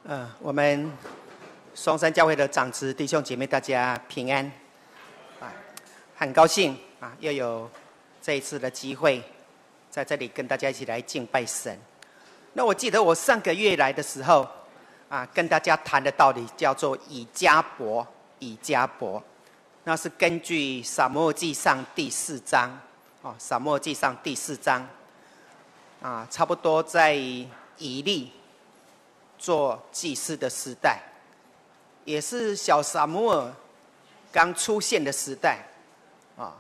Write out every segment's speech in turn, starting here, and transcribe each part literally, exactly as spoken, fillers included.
呃，我们松山教会的长子弟兄姐妹，大家平安啊！很高兴啊，又有这一次的机会，在这里跟大家一起来敬拜神。那我记得我上个月来的时候啊，跟大家谈的道理叫做以家伯，以家伯，那是根据撒母耳记上第四章哦，撒母耳记上第四章啊，差不多在以利做祭司的时代，也是小撒母耳刚出现的时代啊。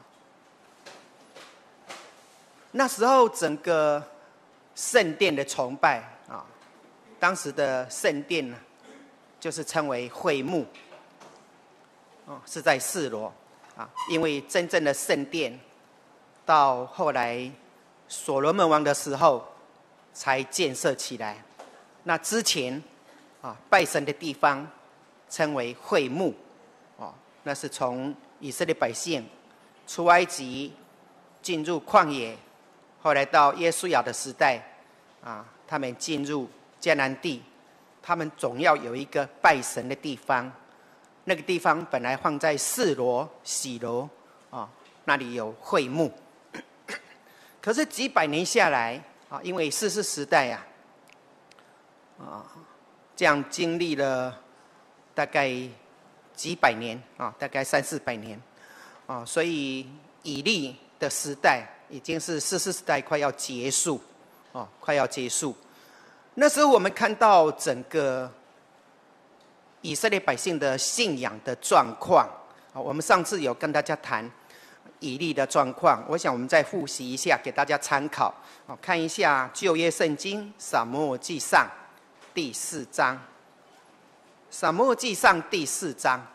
那时候整个圣殿的崇拜啊，当时的圣殿呢，就是称为会幕，哦，是在示罗啊。因为真正的圣殿到后来所罗门王的时候才建设起来。那之前啊，拜神的地方称为会幕，哦，那是从以色列百姓出埃及进入旷野，后来到约书亚的时代啊，他们进入迦南地，他们总要有一个拜神的地方。那个地方本来放在示罗、喜罗啊，那里有会幕。可是几百年下来啊，因为士师时代啊。啊，这样经历了大概几百年啊，大概三四百年啊，所以以利的时代已经是士师时代快要结束啊，快要结束。那时候我们看到整个以色列百姓的信仰的状况啊，我们上次有跟大家谈以利的状况，我想我们再复习一下，给大家参考啊，看一下旧约圣经撒母耳记上第四章，撒母耳记上第四章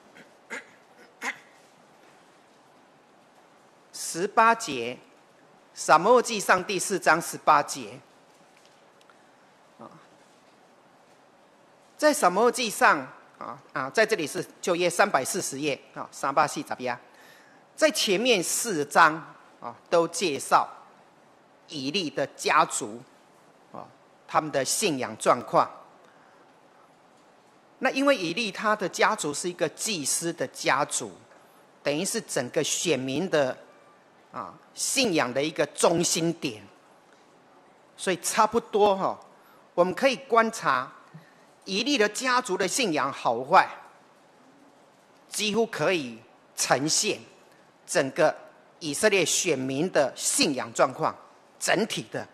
十八节，撒母耳记上第四章十八节。在撒母耳记上啊啊，在这里是旧约三百四十页啊，三百四十页，在前面四章啊，都介绍以利的家族啊，他们的信仰状况。那因为以利他的家族是一个祭司的家族，等于是整个选民的啊信仰的一个中心点，所以差不多哈、哦，我们可以观察以利的家族的信仰好坏，几乎可以呈现整个以色列选民的信仰状况整体的。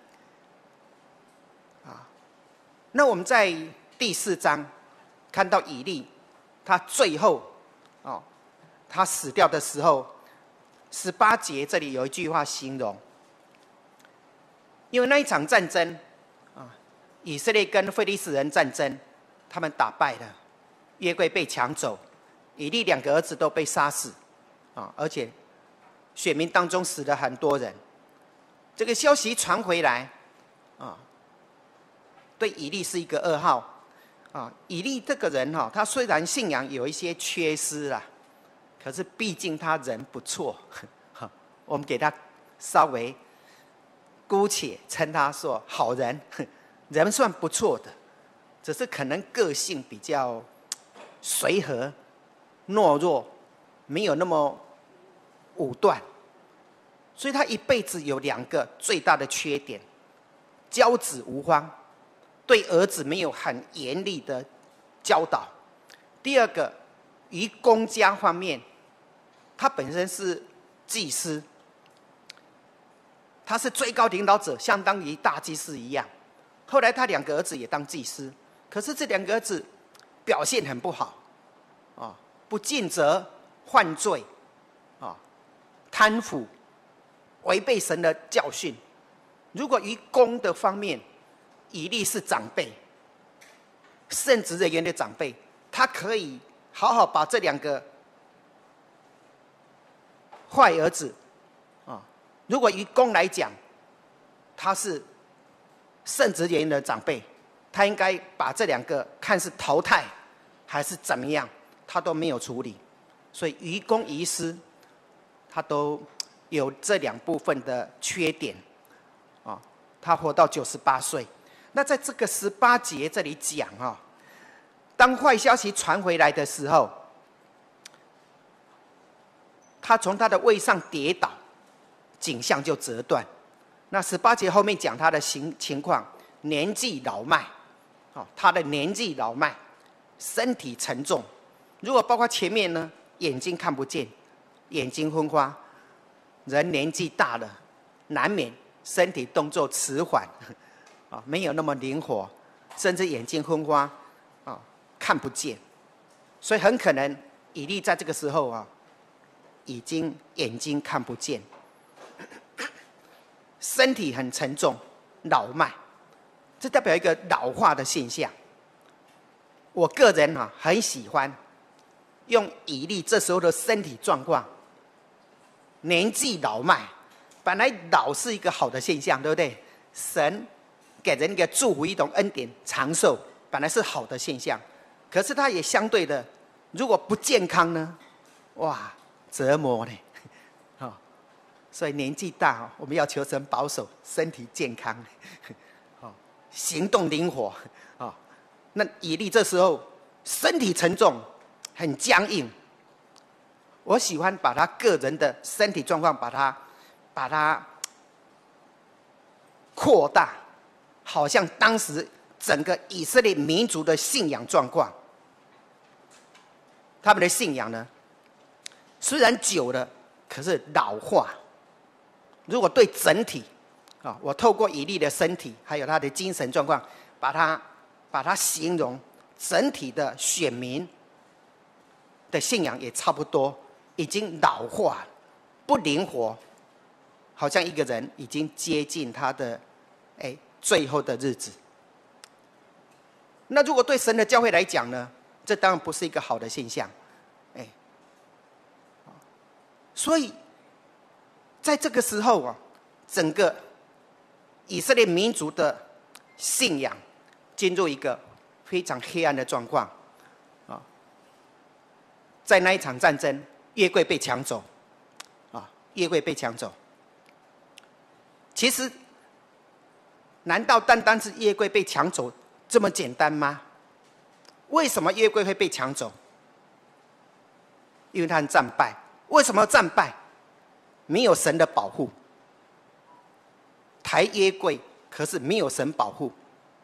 啊，那我们在第四章看到以利，他最后哦，他死掉的时候，十八节这里有一句话形容，因为那一场战争啊，以色列跟非利士人战争，他们打败了，约柜被抢走，以利两个儿子都被杀死啊，而且选民当中死了很多人。这个消息传回来啊，对以利是一个噩耗啊。以利这个人哈、哦，他虽然信仰有一些缺失啦，可是毕竟他人不错，我们给他稍微姑且称他说好人，人算不错的，只是可能个性比较随和、懦弱，没有那么武断，所以他一辈子有两个最大的缺点：教子无方，对儿子没有很严厉的教导；第二个，于公家方面，他本身是祭司，他是最高领导者，相当于大祭司一样。后来他两个儿子也当祭司，可是这两个儿子表现很不好啊，不尽责、犯罪啊、贪腐，违背神的教训。如果于公的方面，以利是长辈，圣职人员的长辈，他可以好好把这两个坏儿子啊，如果于公来讲，他是圣职人员的长辈，他应该把这两个看是淘汰还是怎么样，他都没有处理。所以于公于私，他都有这两部分的缺点啊。他活到九十八岁。那在这个十八节这里讲啊， 当坏消息传回来的时候，他从他的位上跌倒，景象就折断。那十八节后面讲他的情情况，年纪老迈，哦，他的年纪老迈，身体沉重。如果包括前面呢，眼睛看不见，眼睛昏花，人年纪大了，难免身体动作迟缓，啊，没有那么灵活，甚至眼睛昏花，啊，看不见。所以很可能以利在这个时候啊，已经眼睛看不见。身体很沉重，老迈，这代表一个老化的现象。我个人啊很喜欢用以利这时候的身体状况，年纪老迈，本来老是一个好的现象，对不对？神给人一个祝福，一种恩典，长寿本来是好的现象，可是它也相对的，如果不健康呢，哇，折磨呢。所以年纪大，我们要求神保守身体健康，行动灵活。那以利这时候身体沉重，很僵硬。我喜欢把他个人的身体状况，把它把它扩大，好像当时整个以色列民族的信仰状况。他们的信仰呢，虽然久了，可是老化。如果对整体，啊，我透过以利的身体，还有他的精神状况，把它把它形容整体的选民的信仰也差不多，已经老化，不灵活，好像一个人已经接近他的哎最后的日子。那如果对神的教会来讲呢，这当然不是一个好的现象，哎，所以。在这个时候啊，整个以色列民族的信仰进入一个非常黑暗的状况啊。在那一场战争，约柜被抢走啊，约柜被抢走。其实，难道单单是约柜被抢走这么简单吗？为什么约柜会被抢走？因为他很战败。为什么战败？没有神的保护，抬约柜，可是没有神保护。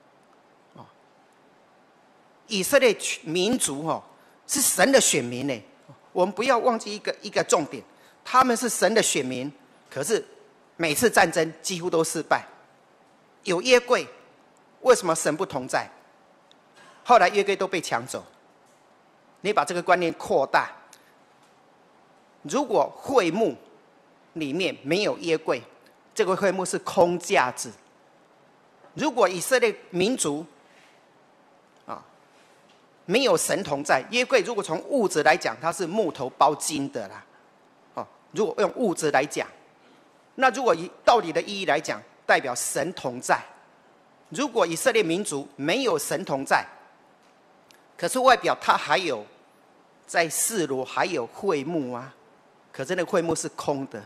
以色列民族哦，是神的选民呢。我们不要忘记一个一个重点，他们是神的选民，可是每次战争几乎都失败。有约柜，为什么神不同在？后来约柜都被抢走。你把这个观念扩大，如果会幕里面没有约柜，这个会幕是空架子。如果以色列民族啊没有神同在，约柜如果从物质来讲，它是木头包金的啦。哦，如果用物质来讲，那如果以道理的意义来讲，代表神同在。如果以色列民族没有神同在，可是外表它还有在示罗还有会幕啊，可是那个会幕是空的。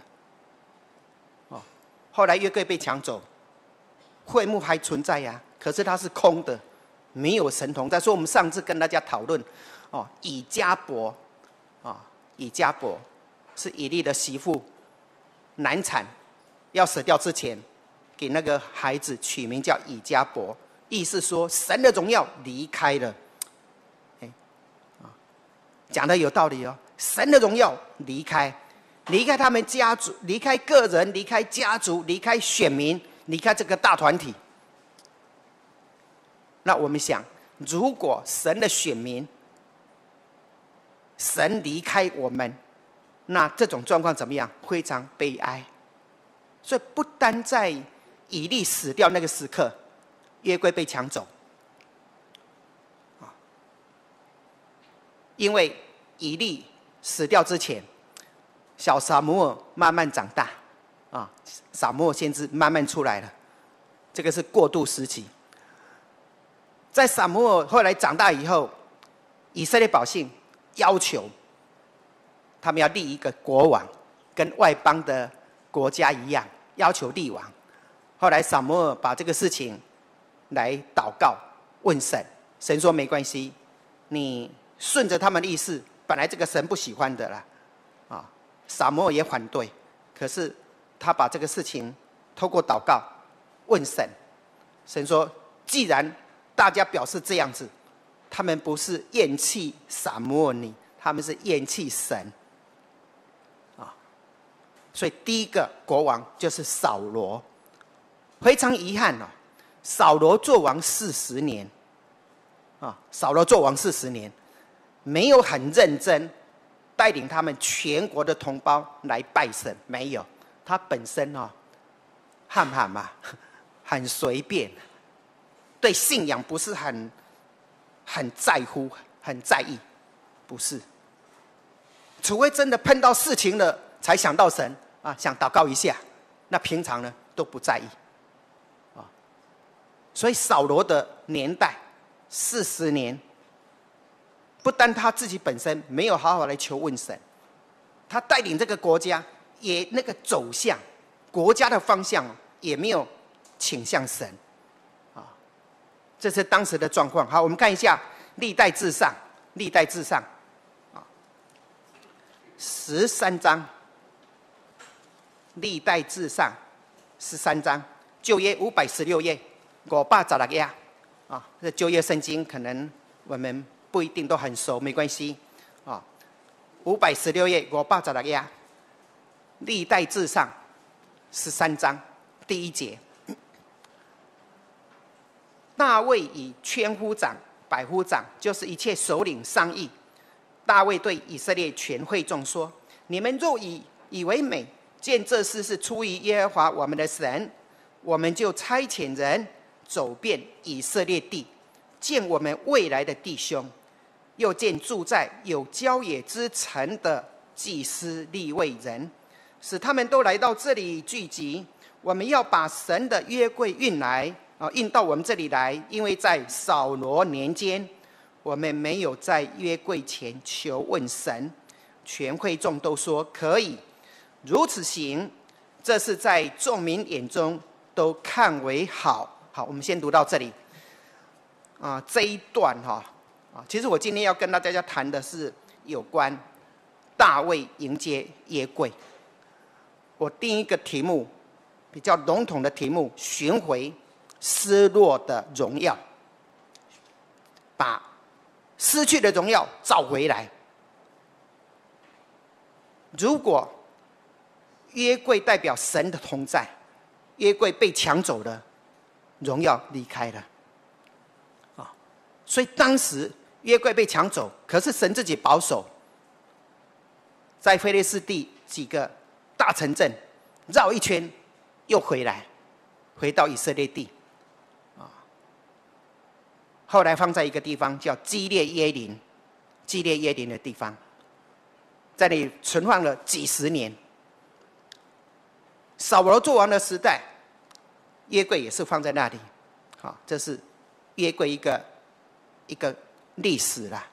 后来约柜被抢走，会幕还存在呀、啊，可是它是空的，没有神同在。所以我们上次跟大家讨论，哦，以迦伯，啊，以迦伯是以利的媳妇，难产，要死掉之前，给那个孩子取名叫以迦伯，意思说神的荣耀离开了。哎，啊，讲的有道理哦，神的荣耀离开。离开他们家族，离开个人，离开家族，离开选民，离开这个大团体。那我们想，如果神的选民，神离开我们，那这种状况怎么样？非常悲哀。所以不单在以利死掉那个时刻，约柜被抢走，因为以利死掉之前，小撒母耳慢慢长大，啊，撒母耳先知慢慢出来了，这个是过渡时期。在撒母耳后来长大以后，以色列百姓要求他们要立一个国王，跟外邦的国家一样，要求立王。后来撒母耳把这个事情来祷告问神，神说没关系， 你顺着他们的意思，本来这个神不喜欢的啦，啊，撒母耳也反对，可是他把这个事情透过祷告问神，神说，既然大家表示这样子，他们不是厌弃撒母耳你，他们是厌弃神，啊，所以第一个国王就是扫罗，非常遗憾哦，扫罗做王四十年。啊，扫罗做王四十年，没有很认真带领他们全国的同胞来拜神，没有。他本身哦，汉汉嘛，很随便，对信仰不是很很在乎、很在意，不是。除非真的碰到事情了，才想到神啊，想祷告一下。那平常呢都不在意，啊。所以扫罗的年代。四十年，不但他自己本身没有好好来求问神，他带领这个国家也那个走向国家的方向也没有倾向神，啊，这是当时的状况。好，我们看一下历代志上，历代志上，啊，十三章，历代志上十三章，旧约五百十六页，五百十六页。啊，这旧约圣经可能我们不一定都很熟，没关系。啊，五百十六页，五百十六页，历代志上十三章第一节，大卫与千夫长、百夫长，就是一切首领商议。大卫对以色列全会众说：“你们若以以为美，见这事是出于耶和华我们的神，我们就差遣人。”走遍以色列地，见我们未来的弟兄，又见住在有郊野之城的祭司利未人，使他们都来到这里聚集。我们要把神的约柜运来，啊，运到我们这里来，因为在扫罗年间，我们没有在约柜前求问神。全会众都说可以，如此行，这是在众民眼中都看为好。好，我们先读到这里。啊，这一段哈，啊，其实我今天要跟大家谈的是有关大卫迎接约柜。我第一个题目比较笼统的题目：寻回失落的荣耀，把失去的荣耀找回来。如果约柜代表神的同在，约柜被抢走了。荣耀离开了，啊，所以当时约柜被抢走，可是神自己保守，在非利士地几个大城镇绕一圈，又回来，回到以色列地，啊，后来放在一个地方叫基列耶林，基列耶林的地方，在那里存放了几十年。扫罗作王的时代。约柜也是放在那里，好，这是约柜一个一个历史啦。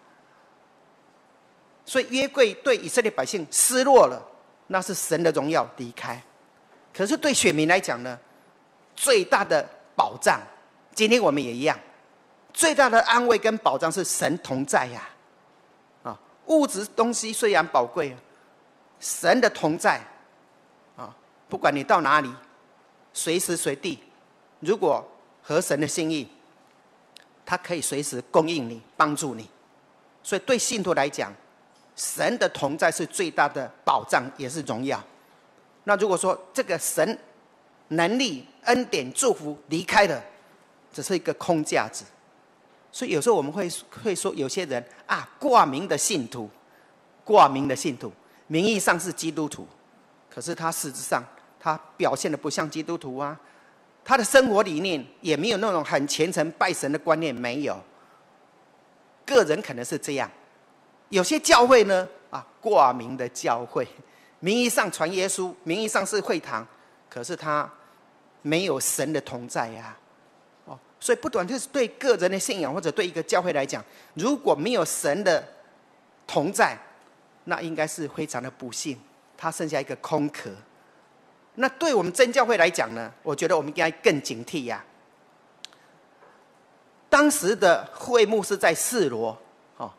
所以约柜对以色列百姓失落了，那是神的荣耀离开。可是对选民来讲呢，最大的保障，今天我们也一样，最大的安慰跟保障是神同在呀。啊，物质东西虽然宝贵，神的同在，啊，不管你到哪里，随时随地。如果合神的心意，他可以随时供应你、帮助你。所以对信徒来讲，神的同在是最大的保障，也是荣耀。那如果说这个神能力、恩典、祝福离开了，只是一个空架子。所以有时候我们会会说，有些人啊，挂名的信徒，挂名的信徒，名义上是基督徒，可是他实质上他表现的不像基督徒啊。他的生活理念也没有那种很虔诚拜神的观念，没有。个人可能是这样，有些教会呢，啊，挂名的教会，名义上传耶稣，名义上是会堂，可是他没有神的同在呀、啊。哦，所以不管是对个人的信仰，或者对一个教会来讲，如果没有神的同在，那应该是非常的不幸，他剩下一个空壳。那对我们真教会来讲呢，我觉得我们应该更警惕呀、啊。当时的会幕是在示罗，哦，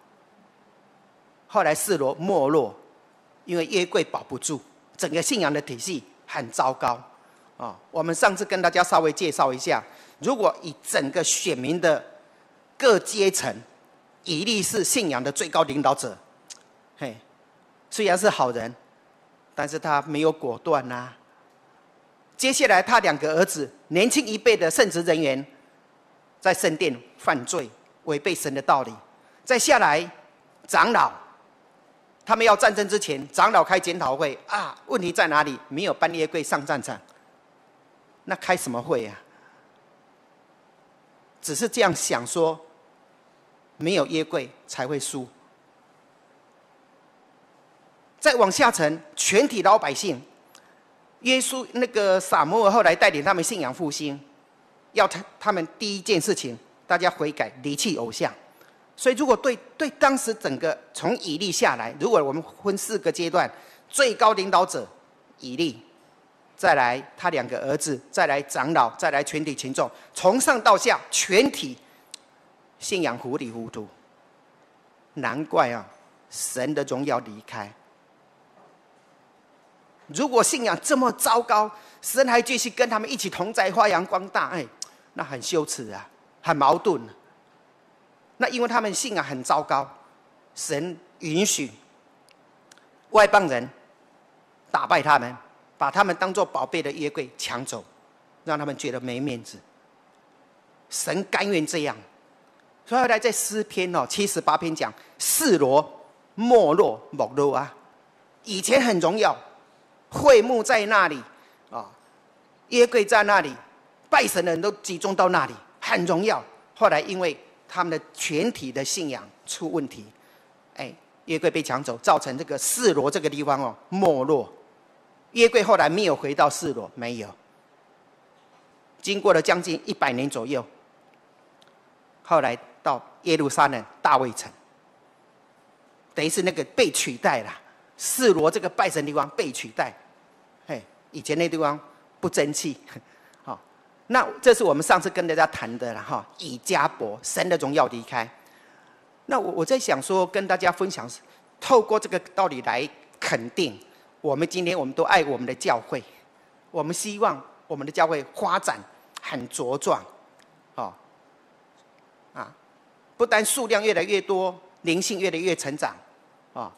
后来示罗没落，因为约柜保不住，整个信仰的体系很糟糕啊。我们上次跟大家稍微介绍一下，如果以整个选民的各阶层，以利是信仰的最高领导者，嘿，虽然是好人，但是他没有果断呐、啊。接下来他两个儿子，年轻一辈的圣职人员，在圣殿犯罪，违背神的道理。再下来，长老，他们要战争之前，长老开检讨会啊，问题在哪里？没有搬约柜上战场，那开什么会啊？只是这样想说，没有约柜才会输。再往下沉，全体老百姓，耶稣那个撒母耳后来带领他们信仰复兴，要他他们第一件事情，大家悔改，离弃偶像。所以，如果对对当时整个从以利下来，如果我们分四个阶段，最高领导者以利，再来他两个儿子，再来长老，再来全体群众，从上到下全体信仰糊里糊涂。难怪啊，神的荣耀离开。如果信仰这么糟糕，神还继续跟他们一起同在，发扬光大，哎，那很羞耻啊，很矛盾。那因为他们信仰很糟糕，神允许外邦人打败他们，把他们当作宝贝的约柜抢走，让他们觉得没面子。神甘愿这样，所以后来在诗篇哦七十八篇讲示罗没落没落啊，以前很荣耀，会幕在那里啊，约柜在那里，拜神的人都集中到那里，很荣耀。后来因为他们的全体的信仰出问题，哎，约柜被抢走，造成这个示罗这个地方哦没落。约柜后来没有回到示罗，没有。经过了将近一百年左右，后来到耶路撒冷大卫城，等于是那个被取代了。示罗这个拜神地方被取代，嘿，以前那地方不争气。那这是我们上次跟大家谈的了哈，以迦博神的荣耀离开。那我我在想说，跟大家分享，透过这个道理来肯定，我们今天我们都爱我们的教会，我们希望我们的教会发展很茁壮，哦，啊，不但数量越来越多，灵性越来越成长，啊，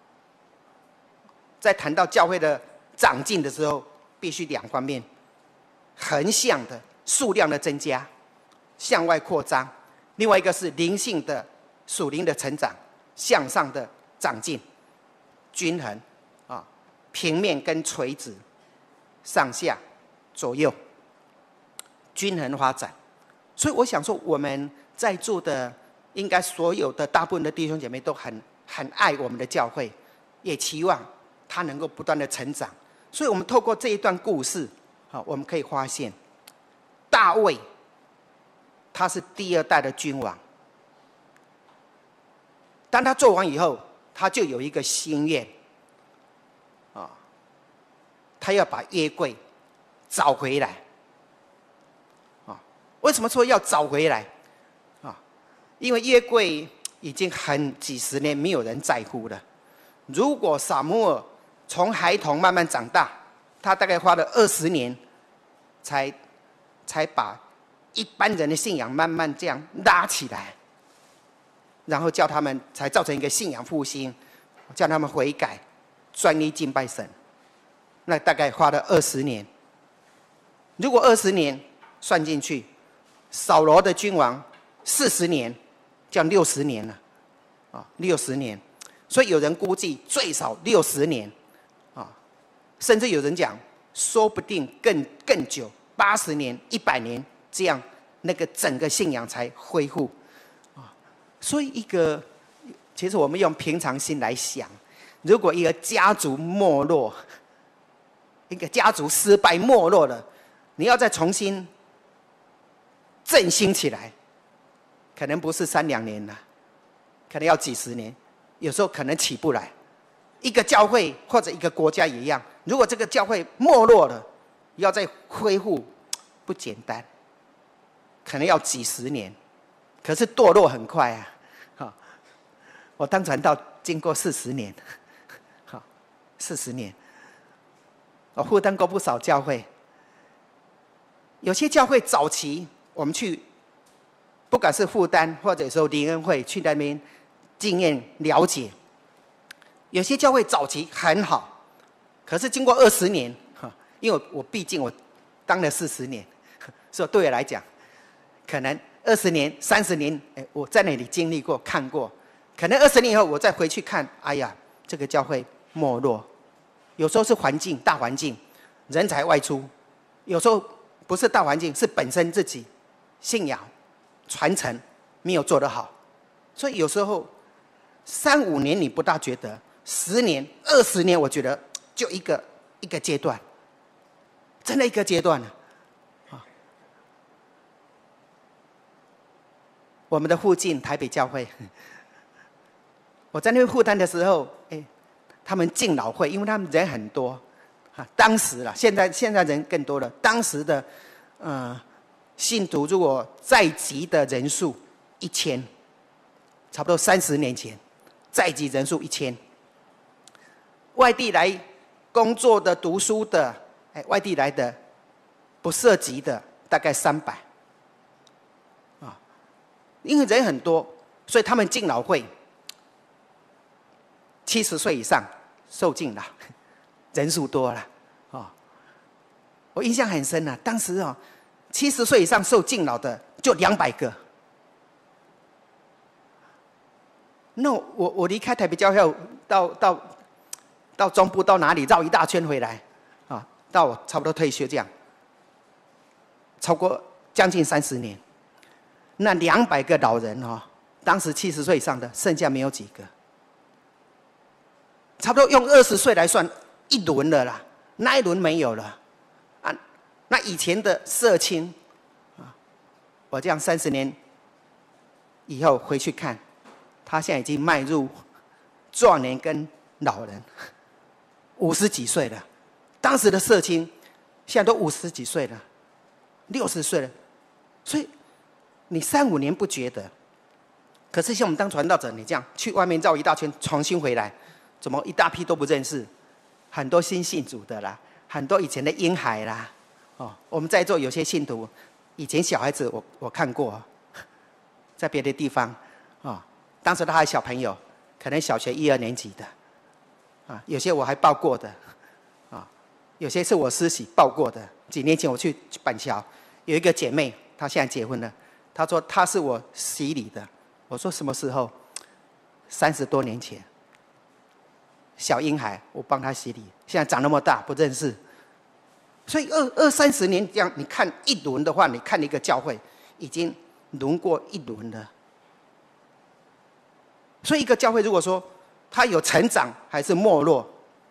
在谈到教会的长进的时候，必须两方面。横向的数量的增加，向外扩张；另外一个是灵性的属灵的成长，向上的长进，均衡啊，平面跟垂直，上下左右，均衡发展。所以我想说，我们在座的应该所有的大部分的弟兄姐妹都很很爱我们的教会，也期望它能够不断的成长。所以我们透过这一段故事。好，我们可以发现，大卫他是第二代的君王。当他做完以后，他就有一个心愿，啊，他要把约柜找回来。啊，为什么说要找回来？啊，因为约柜已经很几十年没有人在乎了。如果撒母耳从孩童慢慢长大，他大概花了二十年，才才把一般人的信仰慢慢这样拉起来，然后叫他们才造成一个信仰复兴，叫他们悔改，专一敬拜神。那大概花了二十年。如果二十年算进去，扫罗的君王四十年，这样六十年了，啊，六十年。所以有人估计最少六十年。甚至有人讲，说不定更更久，八十年、一百年，这样那个整个信仰才恢复。啊，所以一个，其实我们用平常心来想，如果一个家族没落，一个家族失败没落了，你要再重新振兴起来，可能不是三两年了，可能要几十年，有时候可能起不来。一个教会或者一个国家也一样，如果这个教会没落了，要再恢复不简单，可能要几十年。可是堕落很快啊， 我当传道经过四十年，好，四十年，我负担过不少教会。有些教会早期我们去，不管是负担或者说灵恩会去那边经验了解，有些教会早期很好，可是经过二十年，因为我毕竟我当了四十年，所以对我来讲，可能二十年、三十年，我在那里经历过、看过，可能二十年以后我再回去看，哎呀，这个教会没落。有时候是环境、大环境，人才外出；有时候不是大环境，是本身自己信仰传承没有做得好。所以有时候三五年你不大觉得，十年、二十年，我觉得就一个一个阶段，真的一个阶段了。我们的附近台北教会，我在那边负担的时候，哎，他们敬老会，因为他们人很多，啊，当时啦，现在现在人更多了。当时的，呃，信徒如果在籍的人数一千，差不多三十年前，在籍人数一千，外地来工作的、读书的，哎，外地来的，不涉及的，大概三百。因为人很多，所以他们敬老会七十岁以上受敬老，人数多了，哦，我印象很深啊。当时哦，七十岁以上受敬老的就两百个。那我我离开台北教会到到到中部到哪里绕一大圈回来，啊，到我差不多退休这样，超过将近三十年。那两百个老人哦，当时七十岁以上的，剩下没有几个，差不多用二十岁来算一轮了啦，那一轮没有了，啊，那以前的社青，啊，我这样三十年以后回去看，他现在已经迈入壮年跟老人，五十几岁了，当时的社青，现在都五十几岁了，六十岁了，所以。你三五年不觉得，可是像我们当传道者，你这样去外面绕一大圈，重新回来，怎么一大批都不认识？很多新信主的啦，很多以前的婴孩啦，哦，我们在座有些信徒，以前小孩子我我看过，在别的地方，哦，当时他还小朋友，可能小学一二年级的，啊，有些我还抱过的，啊，有些是我师媳抱过的。几年前我去板桥，有一个姐妹，她现在结婚了。他说他是我洗礼的，我说什么时候？三十多年前，小婴孩我帮他洗礼，现在长那么大不认识，所以二二三十年这样，你看一轮的话，你看一个教会已经轮过一轮了。所以一个教会如果说它有成长还是没落，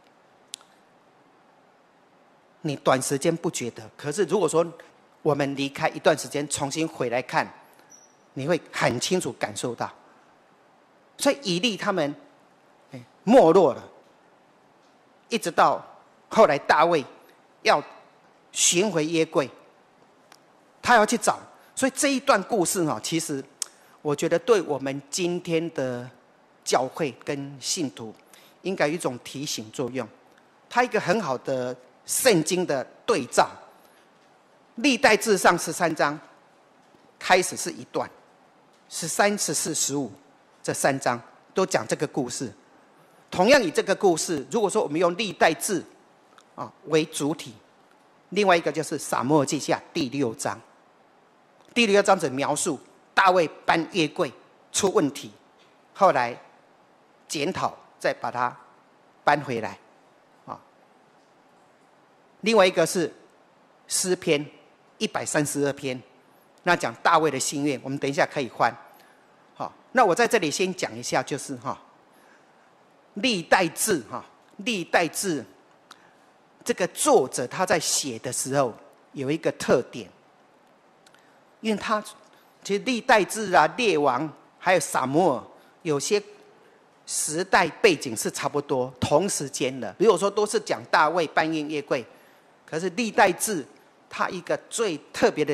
你短时间不觉得，可是如果说我们离开一段时间，重新回来看，你会很清楚感受到。所以以利他们没落了，一直到后来大卫要寻回约柜，他要去找。所以这一段故事哈，其实我觉得对我们今天的教会跟信徒，应该有一种提醒作用。它一个很好的圣经的对照。历代志上十三章开始是一段，十三、十四、十五这三章都讲这个故事。同样以这个故事，如果说我们用历代志啊为主体，另外一个就是撒母耳记下第六章。第六章只描述大卫搬约柜出问题，后来检讨，再把它搬回来。啊，另外一个是诗篇。一百三十二篇，那讲大卫的心愿，我们等一下可以翻。好，那我在这里先讲一下，就是哈，历代志哈，历代志这个作者他在写的时候有一个特点，因为他其实历代志啊、列王还有撒母耳，有些时代背景是差不多同时间的。如果说都是讲大卫搬运约柜，可是历代志。他一个最特别的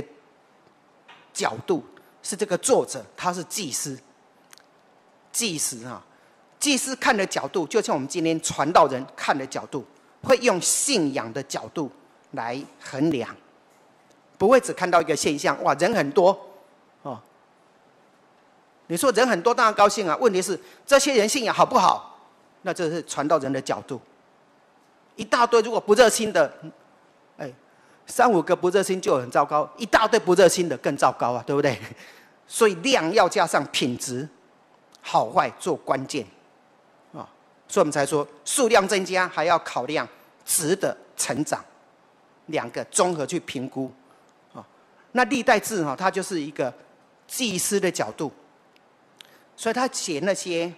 角度是这个作者，他是祭司，祭司啊， 祭司看的角度，就像我们今天传道人看的角度，会用信仰的角度来衡量，不会只看到一个现象，哇，人很多哦。你说人很多当然高兴啊，问题是这些人信仰好不好？那这是传道人的角度。一大堆如果不热心的，哎，三五个不热心就很糟糕，一大堆不热心的更糟糕啊，对不对？所以量要加上品质，好坏做关键啊，所以我们才说数量增加还要考量质的成长，两个综合去评估啊。那历代志哈，它就是一个祭司的角度，所以他写那些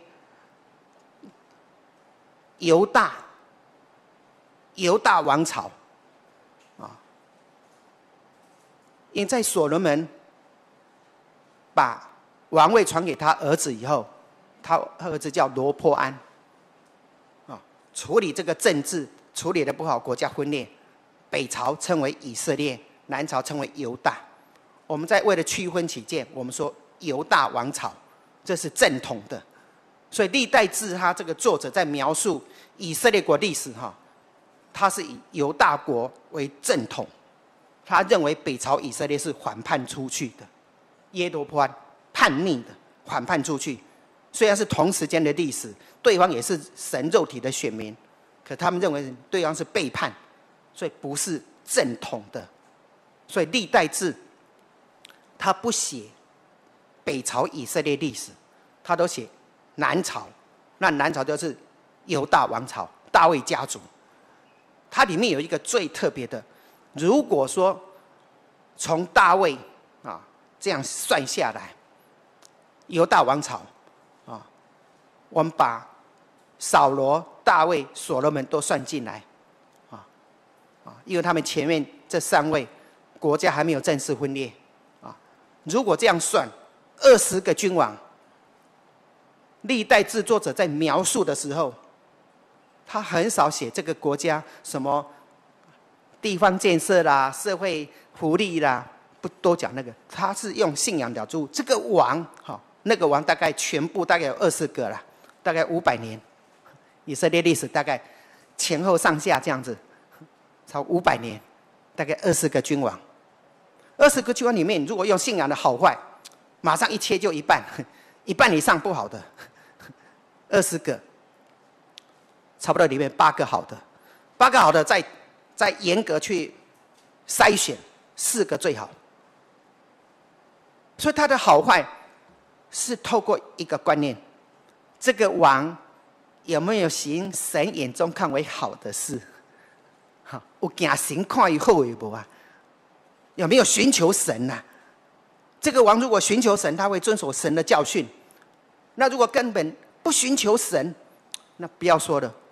犹大犹大王朝啊，因为在所罗门把王位传给他儿子以后，他儿子叫罗波安啊，处理这个政治处理的不好，国家分裂，北朝称为以色列，南朝称为犹大。我们在为了区分起见，我们说犹大王朝，这是正统的。所以历代志他这个作者在描述以色列国历史哈，他是以犹大国为正统，他认为北朝以色列是反叛出去的，耶罗波安叛逆的反叛出去。虽然是同时间的历史，对方也是神肉体的选民，可他们认为对方是背叛，所以不是正统的。所以历代志他不写北朝以色列历史，他都写南朝。那南朝就是犹大王朝，大卫家族。它里面有一个最特别的，如果说从大卫啊这样算下来，犹大王朝啊，我们把扫罗、大卫、所罗门都算进来啊啊，因为他们前面这三位国家还没有正式分裂啊。如果这样算，二十个君王，历代志作者在描述的时候，他很少写这个国家什么地方建设啦、社会福利啦，不多讲那个。他是用信仰角度，这个王哈，那个王大概全部大概有二十个啦，大概五百年，以色列历史大概前后上下这样子，超五百年，大概二十个君王。二十个君王里面，如果用信仰的好坏，马上一切就一半，一半以上不好的，二十个。差不多里面八个好的，八个好的再再严格去筛选，四个最好。所以它的好坏是透过一个观念：这个王有没有行神眼中看为好的事？哈，有行神看为好的无啊？有没有寻求神呐、啊？这个王如果寻求神，他会遵守神的教训；那如果根本不寻求神，那不要说了。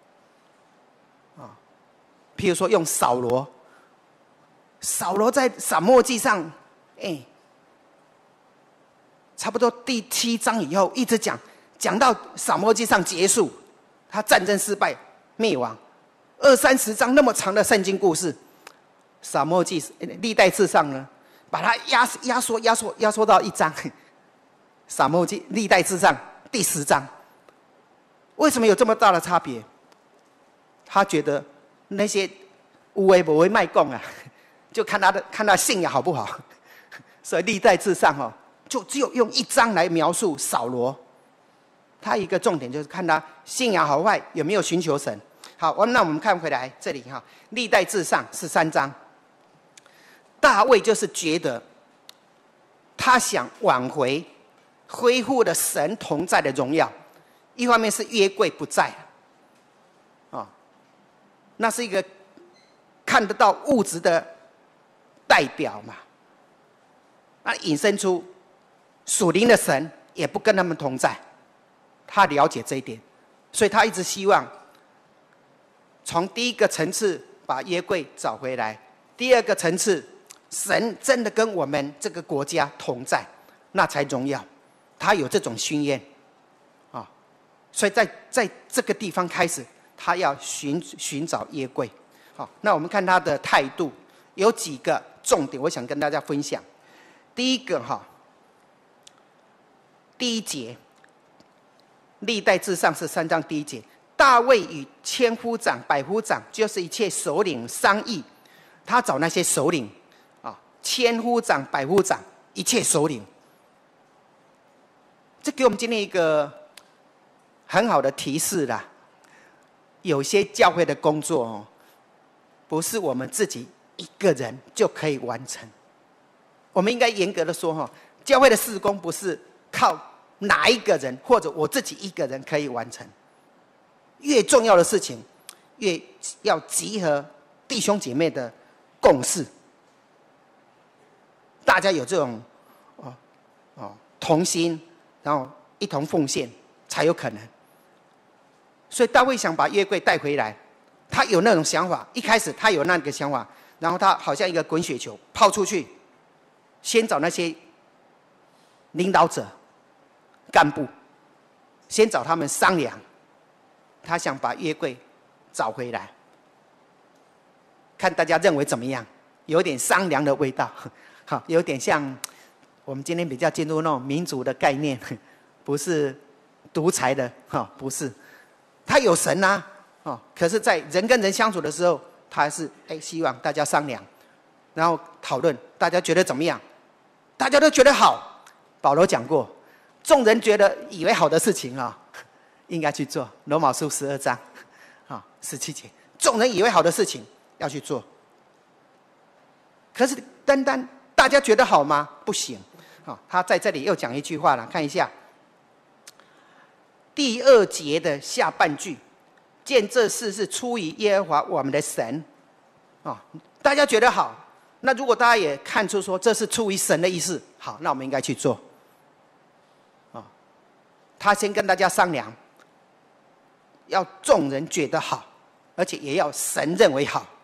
譬如说用扫罗，扫罗在撒母耳记上，哎，差不多第七章以后一直讲，讲到撒母耳记上结束，他战争失败灭亡，二三十章那么长的圣经故事，撒母耳记历代志上呢，把它压压缩压缩压缩到一章，撒母耳记历代志上第十章，为什么有这么大的差别？他觉得那些有为不为卖供啊，就看他的看他信仰好不好。所以历代志上哦，就只有用一章来描述扫罗。他一个重点就是看他信仰好坏，有没有寻求神。好，那我们看回来这里哈，历代志上十三章，大卫就是觉得他想挽回、恢复了神同在的荣耀。一方面是约柜不在啊，那是一个看得到物质的代表嘛，那引申出属灵的神也不跟他们同在，他了解这一点，所以他一直希望从第一个层次把约柜找回来，第二个层次神真的跟我们这个国家同在，那才荣耀。他有这种心愿啊，所以在在这个地方开始，他要寻寻找约柜。好，那我们看他的态度，有几个重点，我想跟大家分享。第一个哈，第一节， 历代志上十三章第一节，大卫与千夫长、百夫长，就是一切首领商议，他找那些首领啊，千夫长、百夫长，一切首领。这给我们今天一个很好的提示啦。有些教会的工作哦，不是我们自己一个人就可以完成。我们应该严格的说哈，教会的事工不是靠哪一个人或者我自己一个人可以完成。越重要的事情，越要集合弟兄姐妹的共识，大家有这种哦哦同心，然后一同奉献，才有可能。所以大卫想把约柜带回来，他有那种想法，一开始他有那个想法，然后他好像一个滚雪球抛出去，先找那些领导者、干部，先找他们商量，他想把约柜找回来，看大家认为怎么样，有点商量的味道，好，有点像我们今天比较进入那种民主的概念，不是独裁的，不是。他有神啊，哦，可是在人跟人相处的时候，他还是哎希望大家商量，然后讨论，大家觉得怎么样？大家都觉得好。保罗讲过，众人觉得以为好的事情啊、哦，应该去做。罗马书十二章，啊、哦，十七节，众人以为好的事情要去做。可是单单大家觉得好吗？不行。哦，他在这里又讲一句话了，看一下。第二节的下半句，见这事是出于耶和华我们的神，哦，大家觉得好，那如果大家也看出说这是出于神的意思，好，那我们应该去做。哦，他先跟大家商量，要众人觉得好，而且也要神认为好。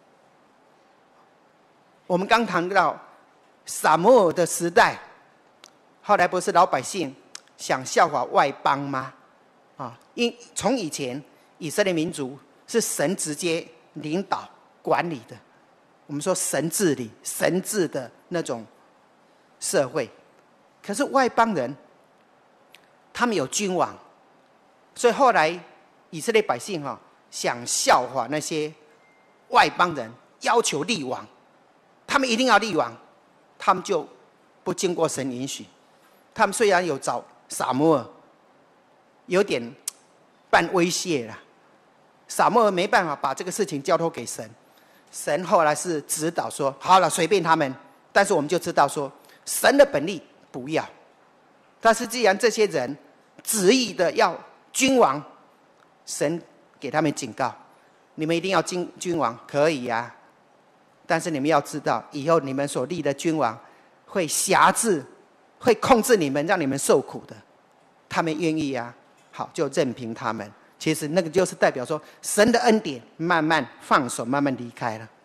我们刚谈到撒母耳的时代，后来不是老百姓想效法外邦吗？啊，因从以前以色列民族是神直接领导管理的，我们说神治理、神治的那种社会。可是外邦人，他们有君王，所以后来以色列百姓哈、啊、想效法那些外邦人，要求立王，他们一定要立王，他们就不经过神允许。他们虽然有找撒母耳，有点半威胁啦，撒母耳没办法把这个事情交托给神，神后来是指导说，好了，随便他们，但是我们就知道说，神的本意不要。但是既然这些人执意的要君王，神给他们警告，你们一定要君君王，可以呀、啊，但是你们要知道，以后你们所立的君王会辖制，会控制你们，让你们受苦的。他们愿意啊，好，就任凭他们。其实那个就是代表说，神的恩典慢慢放手，慢慢离开了。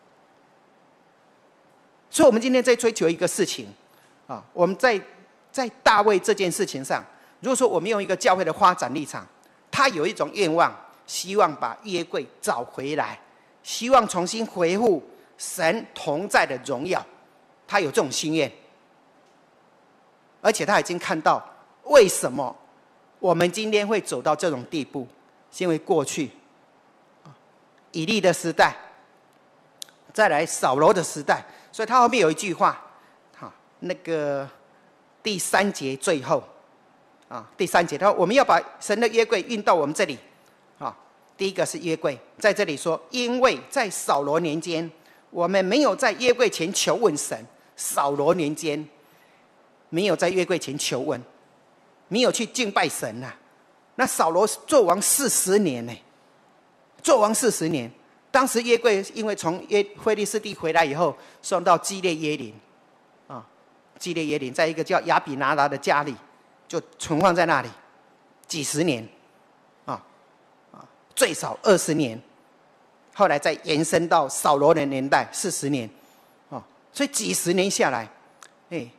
所以我们今天在追求一个事情啊，我们在在大卫这件事情上，如果说我们用一个教会的发展立场，他有一种愿望，希望把约柜找回来，希望重新恢复神同在的荣耀，他有这种心愿，而且他已经看到为什么我们今天会走到这种地步，是因为过去以利的时代，再来扫罗的时代，所以他后面有一句话，那个第三节最后啊，第三节他说我们要把神的约柜运到我们这里啊。第一个是约柜，在这里说，因为在扫罗年间，我们没有在约柜前求问神。扫罗年间没有在约柜前求问，没有去敬拜神啊。那扫罗做王四十年呢，做王四十年。当时约柜因为从约非利士地回来以后，送到基列耶琳啊，基列耶琳在一个叫亚比拿达的家里，就存放在那里几十年啊啊，最少二十年。后来再延伸到扫罗的年代四十年啊，所以几十年下来，哎，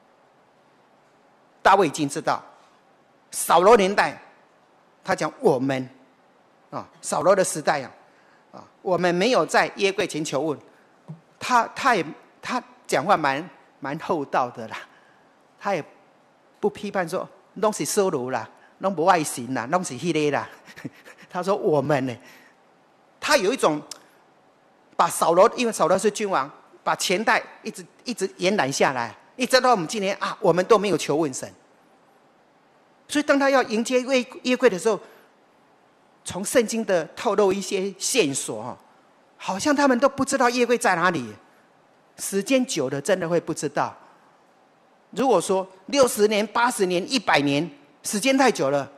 大卫已经知道扫罗年代，他讲我们啊，扫罗的时代啊，啊，我们没有在约柜前求问，他他也他讲话蛮蛮厚道的啦，他也不批判说东西收留啦， 拢无爱心啦，拢是迄个啦。他说我们呢，他有一种把扫罗，因为扫罗是君王，把前代一直一直延揽下来，一直到我们今天啊，我们都没有求问神。所以当他要迎接约约柜的时候，从圣经的透露一些线索，好像他们都不知道约柜在哪里。时间久了，真的会不知道。如果说六十年、八十年、一百年，时间太久了，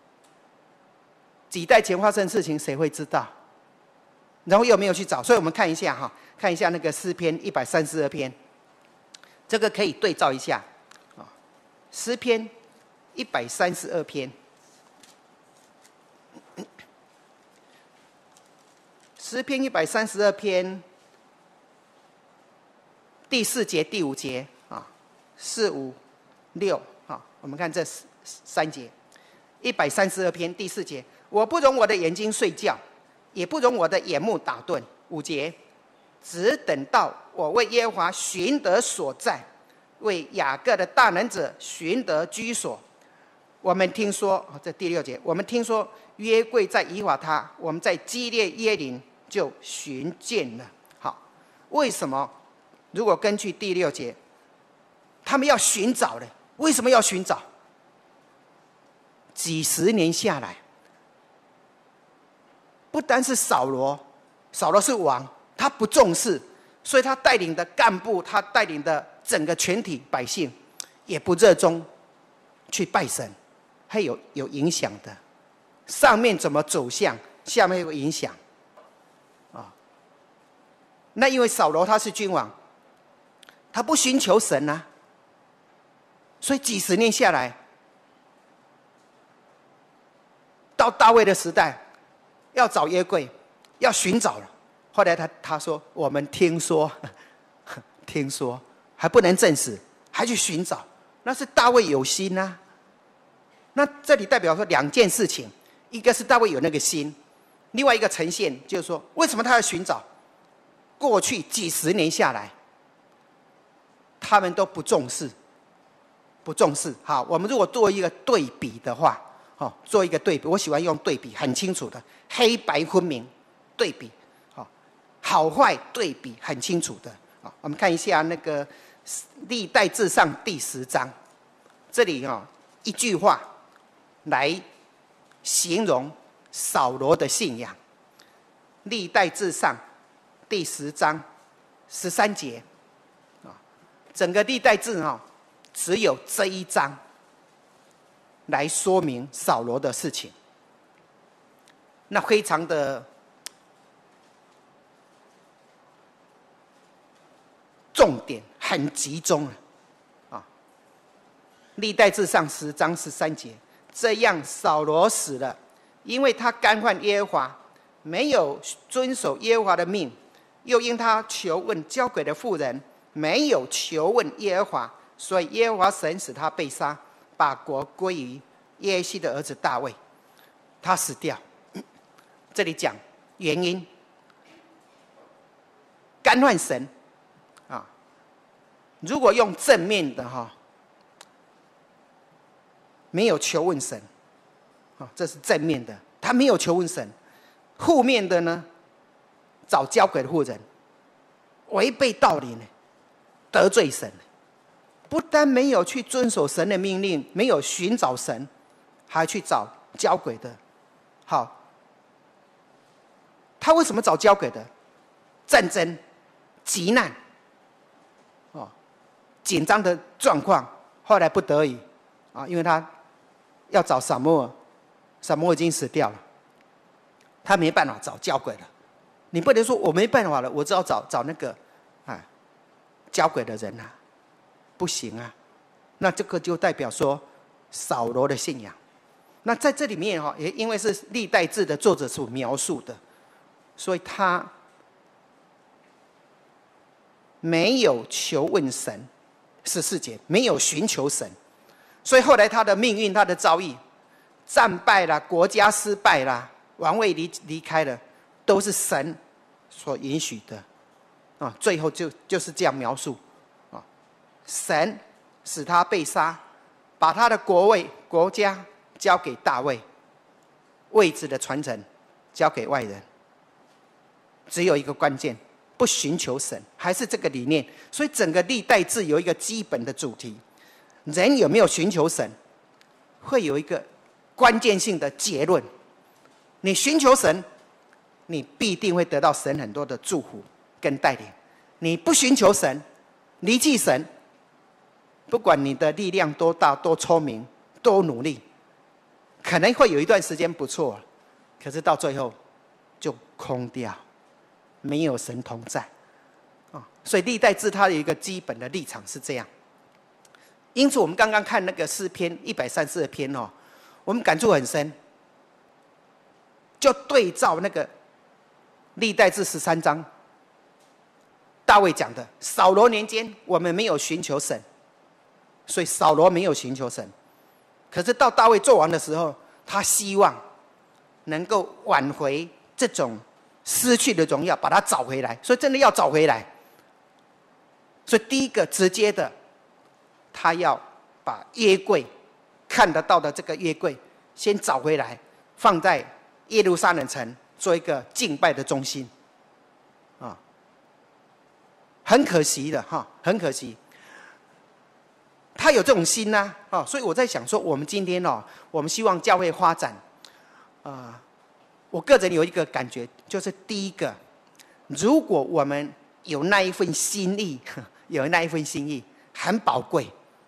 几代前发生的事情，谁会知道？然后又没有去找，所以我们看一下哈，看一下那个诗篇一百三十二篇，这个可以对照一下啊。诗篇一百三十二篇，诗篇一百三十二篇第四节、第五节啊，四五六啊，我们看这三节。一百三十二篇第四节，我不容我的眼睛睡觉，也不容我的眼目打盹。五节，只等到我为耶和华寻得所在，为雅各的大能者寻得居所。我们听说，这第六节，我们听说约柜在以法他，我们在基列耶琳就寻见了。好，为什么？如果根据第六节，他们要寻找的，为什么要寻找？几十年下来，不单是扫罗，扫罗是王，他不重视，所以他带领的干部，他带领的整个全体百姓，也不热衷去拜神，还有有影响的。上面怎么走向，下面有影响啊。那因为扫罗他是君王，他不寻求神啊，所以几十年下来。到大卫的时代，要找约柜，要寻找了。后来他他说：“我们听说，听说还不能证实，还去寻找，那是大卫有心啊。”那这里代表说两件事情，一个是大卫有那个心，另外一个呈现就是说，为什么他要寻找？过去几十年下来，他们都不重视，不重视。好，我们如果做一个对比的话。哦、做一个对比，我喜欢用对比，很清楚的，黑白分明对比，哦、好坏对比很清楚的、哦。我们看一下那个历代志上第十章，这里、哦、一句话来形容扫罗的信仰。历代志上第十章十三节，哦、整个历代志、哦、只有这一章。来说明扫罗的事情，那非常的重点，很集中啊！历代志上十章十三节，这样扫罗死了，因为他干犯耶和华，没有遵守耶和华的命，又因他求问交鬼的妇人，没有求问耶和华，所以耶和华神使他被杀。把国归于耶西的儿子大卫，他死掉。这里讲原因，干犯神啊。如果用正面的哈，没有求问神，啊，这是正面的，他没有求问神。负面的呢，找交鬼的妇人，违背道理呢，得罪神。不但没有去遵守神的命令，没有寻找神，还去找交鬼的。好，他为什么找交鬼的？战争、急难，哦，紧张的状况，后来不得已啊，因为他要找撒母耳，撒母耳已经死掉了，他没办法找交鬼了。你不能说我没办法了，我只好找找那个啊交鬼的人啊。不行啊，那这个就代表说扫罗的信仰。那在这里面哈，也因为是历代志的作者所描述的，所以他没有求问神，十四节没有寻求神，所以后来他的命运、他的遭遇，战败啦，国家失败啦，王位离离开了，都是神所允许的啊。最后就就是这样描述。神使他被杀，把他的国位、国家交给大卫，位置的传承交给外人。只有一个关键，不寻求神，还是这个理念。所以整个历代志有一个基本的主题：人有没有寻求神，会有一个关键性的结论。你寻求神，你必定会得到神很多的祝福跟带领。你不寻求神，离弃神，不管你的力量多大、多聪明、多努力，可能会有一段时间不错，可是到最后就空掉，没有神同在。所以历代志它有一个基本的立场是这样。因此我们刚刚看那个诗篇一百三十二篇哦，我们感触很深，就对照那个历代志十三章大卫讲的，扫罗年间我们没有寻求神，所以扫罗没有寻求神。可是到大卫做王的时候，他希望能够挽回这种失去的荣耀，把它找回来，所以真的要找回来。所以第一个直接的，他要把约柜看得到的这个约柜先找回来，放在耶路撒冷城做一个敬拜的中心。啊，很可惜的哈，很可惜。他有这种心呢、啊哦，所以我在想说，我们今天哦，我们希望教会发展，啊、呃，我个人有一个感觉，就是第一个，如果我们有那一份心意，有那一份心意，很宝贵。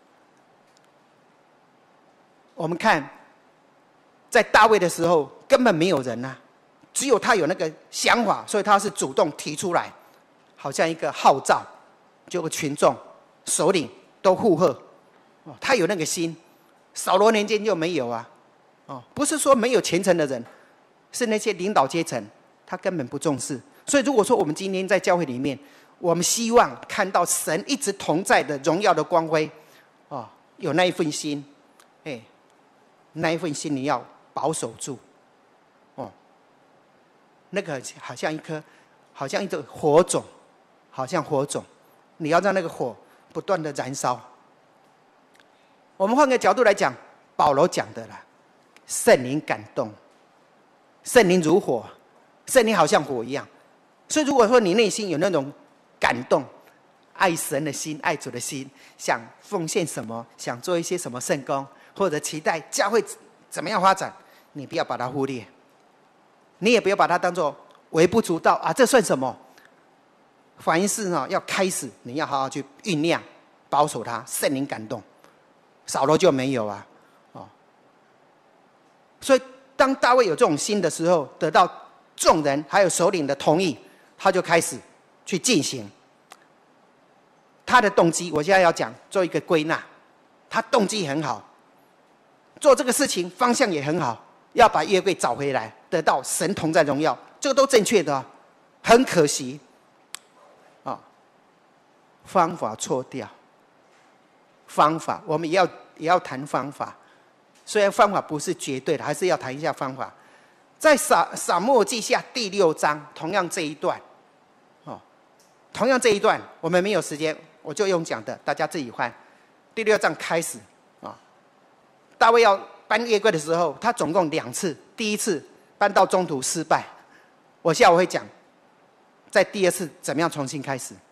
我们看，在大卫的时候，根本没有人啊，只有他有那个想法，所以他是主动提出来，好像一个号召，结果群众、首领都附和。哦，他有那个心，扫罗年间就没有啊。哦，不是说没有虔诚的人，是那些领导阶层，他根本不重视。所以如果说我们今天在教会里面，我们希望看到神一直同在的荣耀的光辉，哦，有那一份心，哎，那一份心你要保守住。哦，那个好像一颗，好像一个火种，好像火种，你要让那个火不断的燃烧。我们换个角度来讲，保罗讲的啦，圣灵感动，圣灵如火，圣灵好像火一样。所以如果说你内心有那种感动，爱神的心，爱主的心，想奉献什么，想做一些什么圣工，或者期待教会怎么样发展，你不要把它忽略，你也不要把它当作微不足道啊，这算什么？凡事呢要开始，你要好好去酝酿，保守它，圣灵感动。扫罗就没有啊，哦，所以当大卫有这种心的时候，得到众人还有首领的同意，他就开始去进行他的动机。我现在要讲做一个归纳，他动机很好，做这个事情方向也很好，要把约柜找回来，得到神同在荣耀，这个都正确的、啊，很可惜啊、哦，方法错掉。方法，我们也要也要谈方法，虽然方法不是绝对的，还是要谈一下方法。在撒撒母耳记下第六章，同样这一段，哦，同样这一段，我们没有时间，我就用讲的，大家自己翻。第六章开始啊、哦，大卫要搬约柜的时候，他总共两次，第一次搬到中途失败，我下午会讲，在第二次怎么样重新开始。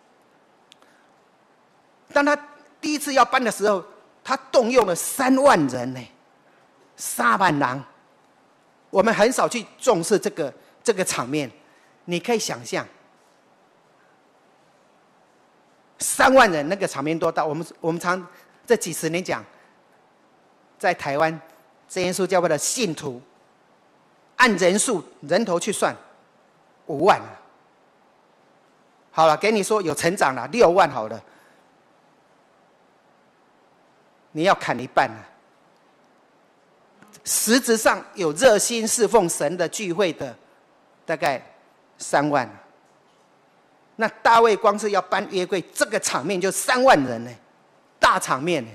当他第一次要搬的时候，他动用了三万人呢，三万人。我们很少去重视这个这个场面，你可以想象，三万人那个场面多大？我们我们常这几十年讲，在台湾真耶稣教会的信徒，按人数人头去算，五万。好了，给你说有成长了，六万好了。你要砍一半了，实质上有热心侍奉神的聚会的，大概三万。那大卫光是要搬约柜，这个场面就三万人呢，大场面呢。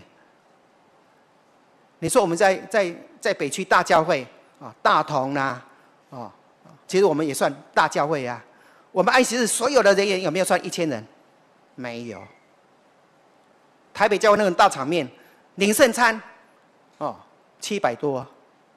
你说我们在在在北区大教会啊，大同啦、啊，哦，其实我们也算大教会啊。我们安息日所有的人员有没有算一千人？没有。台北教会那种大场面。领圣餐，哦，七百多，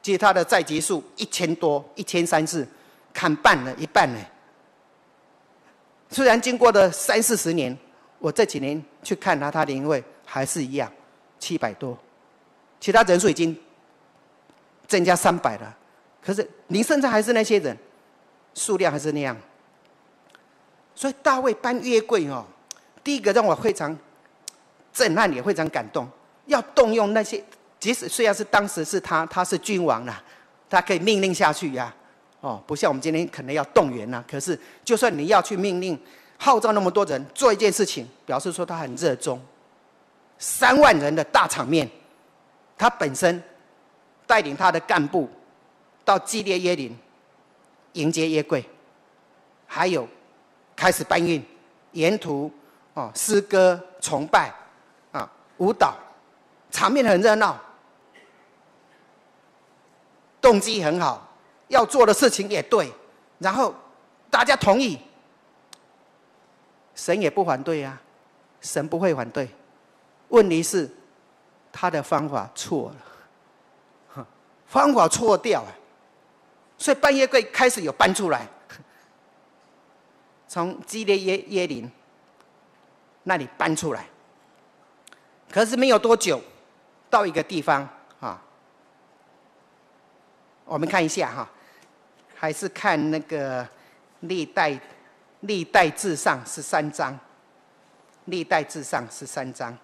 其实它的在籍数一千多，一千三次，砍半了，一半了。虽然经过了三四十年，我这几年去看它，它灵位还是一样，七百多，其他人数已经增加三百了，可是灵圣上还是那些人，数量还是那样。所以大卫搬约柜哦，第一个让我非常震撼，也非常感动。要动用那些，即使虽然是当时是他，他是君王啦，他可以命令下去呀、啊，哦，不像我们今天可能要动员啦、啊。可是，就算你要去命令，号召那么多人做一件事情，表示说他很热衷。三万人的大场面，他本身带领他的干部到基列耶琳迎接约柜，还有开始搬运，沿途哦诗歌崇拜啊舞蹈，场面很热闹，动机很好，要做的事情也对，然后大家同意，神也不反对啊，神不会反对。问题是他的方法错了，方法错掉了，所以搬约柜开始有搬出来。从基列耶耶琳那里搬出来，可是没有多久，到一个地方啊，我们看一下哈，还是看那个历代历代志上十三章，历代志上十三章，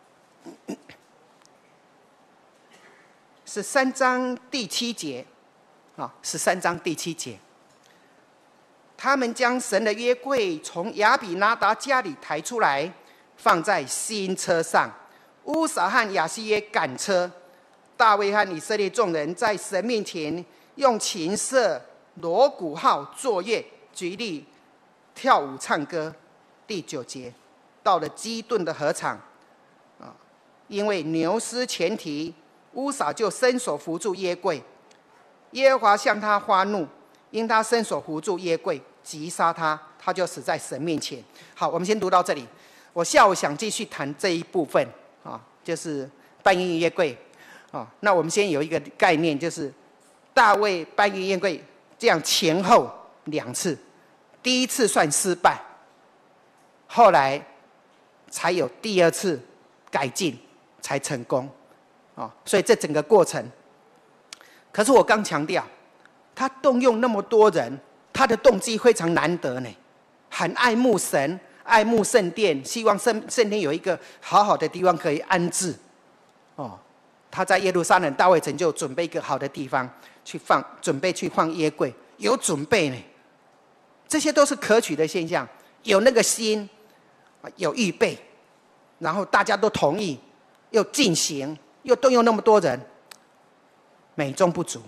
十三章第七节啊，十三章第七节。他们将神的约柜从亚比拿达家里抬出来，放在新车上。乌撒和亚西耶赶车，大卫和以色列众人在神面前用琴瑟、锣鼓号作乐，举例跳舞唱歌。第九节，到了基顿的禾场，啊，因为牛失前蹄，乌撒就伸手扶住约柜，耶和华向他发怒，因他伸手扶住约柜，击杀他，他就死在神面前。好，我们先读到这里。我下午想继续谈这一部分啊，就是搬运约柜啊。那我们先有一个概念，就是大卫搬运约柜这样前后两次，第一次算失败，后来才有第二次改进才成功啊。所以这整个过程，可是我刚强调，他动用那么多人。他的动机非常难得呢，很爱慕神，爱慕圣殿，希望圣圣殿有一个好好的地方可以安置。哦，他在耶路撒冷大卫城就准备一个好的地方去放，准备去放约柜，有准备呢。这些都是可取的现象，有那个心，有预备，然后大家都同意，又进行，又动用那么多人，美中不足。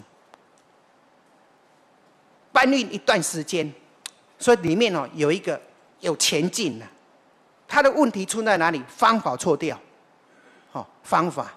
搬运一段时间，所以里面哦有一个有前进了，他的问题出在哪里？方法错掉，哦，方法。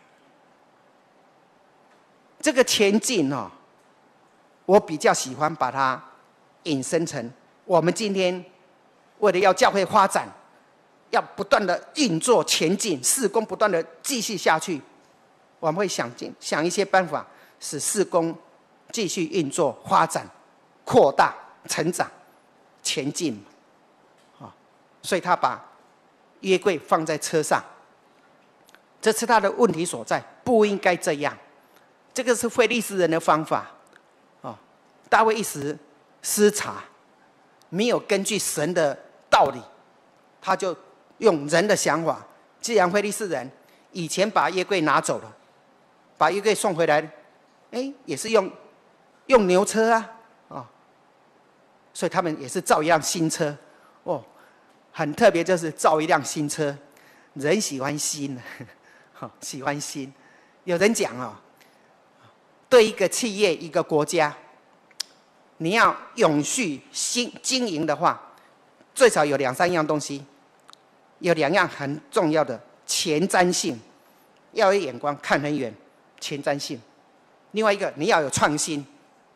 这个前进哦，我比较喜欢把它引申成我们今天为了要教会发展，要不断的运作前进，事工不断的继续下去，我们会想尽想一些办法，使事工继续运作发展。扩大、成长、前进，啊，所以他把约柜放在车上，这是他的问题所在，不应该这样。这个是非利士人的方法，啊，大卫一时失察，没有根据神的道理，他就用人的想法。既然非利士人以前把约柜拿走了，把约柜送回来，哎，也是用用牛车啊。所以他们也是造一辆新车，哦，很特别，就是造一辆新车。人喜欢新，喜欢新。有人讲哦，对一个企业、一个国家，你要永续新经营的话，最少有两三样东西，有两样很重要的前瞻性，要有眼光，看很远，前瞻性。另外一个，你要有创新。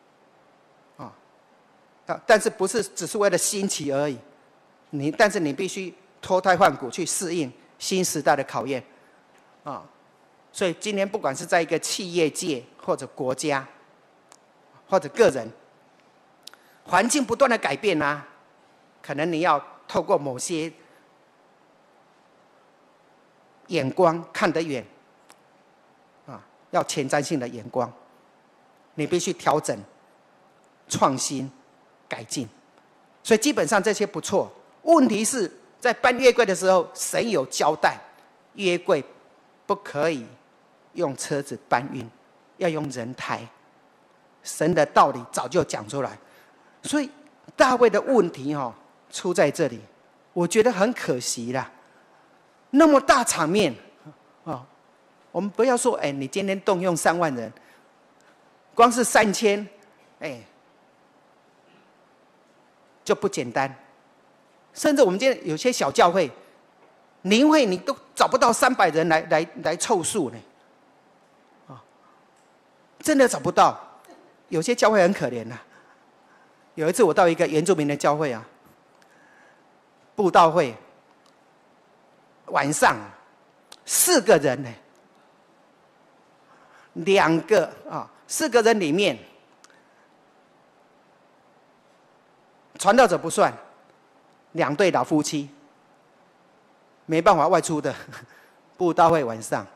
但是不是只是为了新奇而已，你但是你必须脱胎换骨去适应新时代的考验，啊，所以今天不管是在一个企业界或者国家， 或者个人，环境不断的改变啊，可能你要透过某些眼光看得远，啊，要前瞻性的眼光，你必须调整、创新、改进。所以基本上这些不错。问题是在搬约柜的时候，神有交代，约柜不可以用车子搬运，要用人抬。神的道理早就讲出来，所以大卫的问题哦出在这里，我觉得很可惜啦。那么大场面哦，我们不要说，哎，你今天动用三万人，光是三千，哎，就不简单。甚至我们今天有些小教会，灵会你都找不到三百人来来来凑数呢，啊，真的找不到。有些教会很可怜呐、啊。有一次我到一个原住民的教会啊，布道会，晚上四个人呢，两个啊，四个人里面，传道者不算，两对老夫妻，没办法外出的，布道会晚上，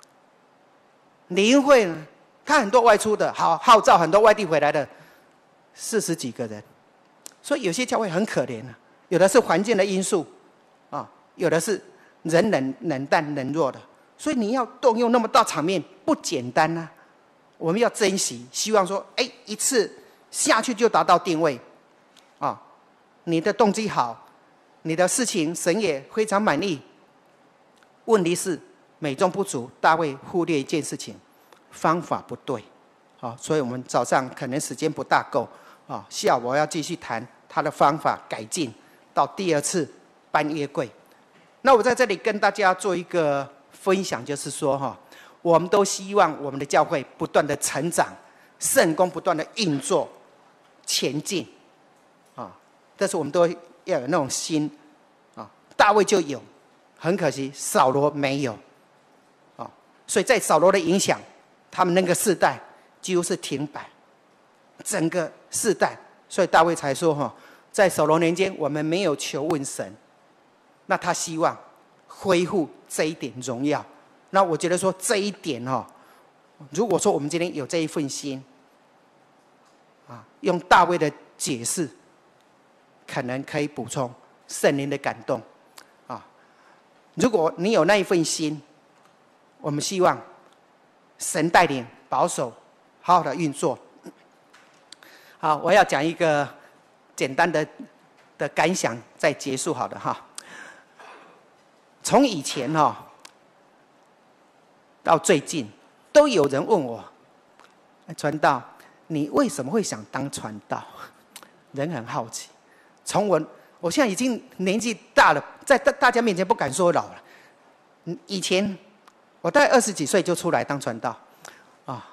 灵会呢，看很多外出的，好号召很多外地回来的，四十几个人，所以有些教会很可怜啊，有的是环境的因素，啊，有的是人冷冷淡冷弱的，所以你要动用那么大场面不简单啊，我们要珍惜，希望说，哎，一次下去就达到定位，啊，你的动机好，你的事情神也非常满意。问题是美中不足，大卫忽略一件事情，方法不对，啊，所以我们早上可能时间不大够，啊，下午我要继续谈他的方法改进，到第二次搬约柜。那我在这里跟大家做一个分享，就是说哈，我们都希望我们的教会不断的成长，圣工不断的运作前进，啊，但是我们都要有那种心，啊，大卫就有，很可惜扫罗没有，啊，所以在扫罗的影响，他们那个世代几乎是停摆，整个世代，所以大卫才说哈，在扫罗年间我们没有求问神。那他希望恢复这一点荣耀。那我觉得说这一点哦，如果说我们今天有这一份心，啊，用大卫的解释，可能可以补充圣灵的感动，啊，如果你有那一份心，我们希望神带领保守，好好的运作。好，我要讲一个简单的的感想，再结束好的哈。从以前哈、哦、到最近，都有人问我，传道，你为什么会想当传道？人很好奇。从我，我现在已经年纪大了，在大大家面前不敢说老了。以前我大概二十几岁就出来当传道，啊，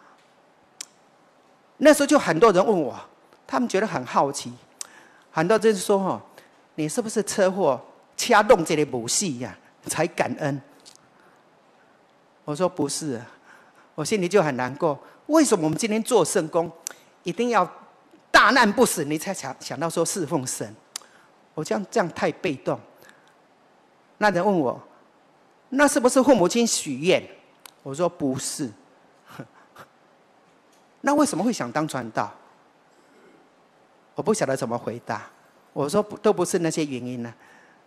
那时候就很多人问我，他们觉得很好奇，很多人说哈，你是不是车祸？掐动这个武戏呀，才感恩。我说不是、啊，我心里就很难过。为什么我们今天做圣工，一定要大难不死，你才想想到说侍奉神？我这样这样太被动。那人问我，那是不是父母亲许愿？我说不是。那为什么会想当传道？我不晓得怎么回答。我说不，都不是那些原因呢、啊。